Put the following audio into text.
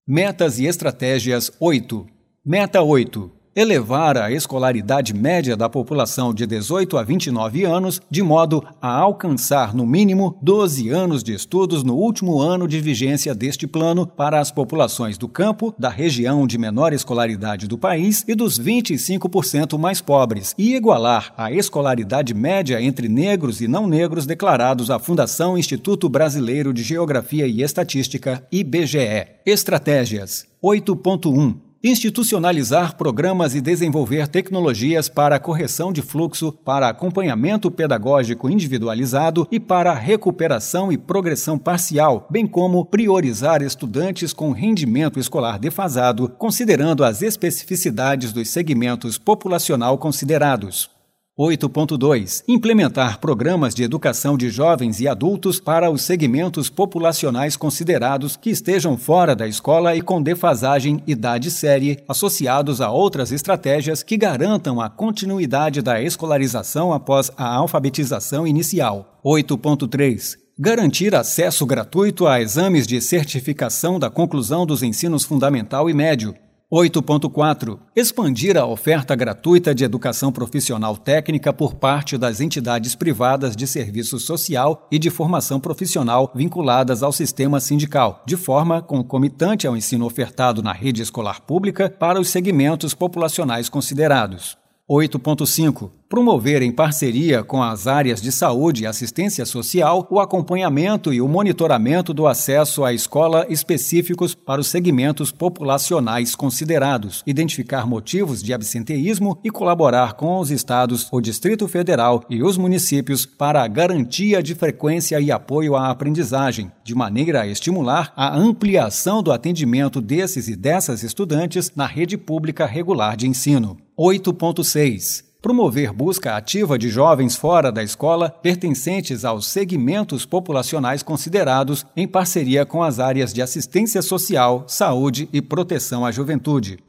Metas e estratégias 8. Meta 8. Elevar a escolaridade média da população de 18 a 29 anos de modo a alcançar, no mínimo, 12 anos de estudos no último ano de vigência deste plano para as populações do campo, da região de menor escolaridade do país e dos 25% mais pobres, e igualar a escolaridade média entre negros e não negros declarados à Fundação Instituto Brasileiro de Geografia e Estatística, IBGE. Estratégias 8.1. Institucionalizar programas e desenvolver tecnologias para a correção de fluxo, para acompanhamento pedagógico individualizado e para recuperação e progressão parcial, bem como priorizar estudantes com rendimento escolar defasado, considerando as especificidades dos segmentos populacional considerados. 8.2. Implementar programas de educação de jovens e adultos para os segmentos populacionais considerados que estejam fora da escola e com defasagem idade-série, associados a outras estratégias que garantam a continuidade da escolarização após a alfabetização inicial. 8.3. Garantir acesso gratuito a exames de certificação da conclusão dos ensinos fundamental e médio. 8.4. Expandir a oferta gratuita de educação profissional técnica por parte das entidades privadas de serviço social e de formação profissional vinculadas ao sistema sindical, de forma concomitante ao ensino ofertado na rede escolar pública para os segmentos populacionais considerados. 8.5. Promover em parceria com as áreas de saúde e assistência social o acompanhamento e o monitoramento do acesso à escola específicos para os segmentos populacionais considerados, identificar motivos de absenteísmo e colaborar com os estados, o Distrito Federal e os municípios para a garantia de frequência e apoio à aprendizagem, de maneira a estimular a ampliação do atendimento desses e dessas estudantes na rede pública regular de ensino. 8.6. Promover busca ativa de jovens fora da escola pertencentes aos segmentos populacionais considerados em parceria com as áreas de assistência social, saúde e proteção à juventude.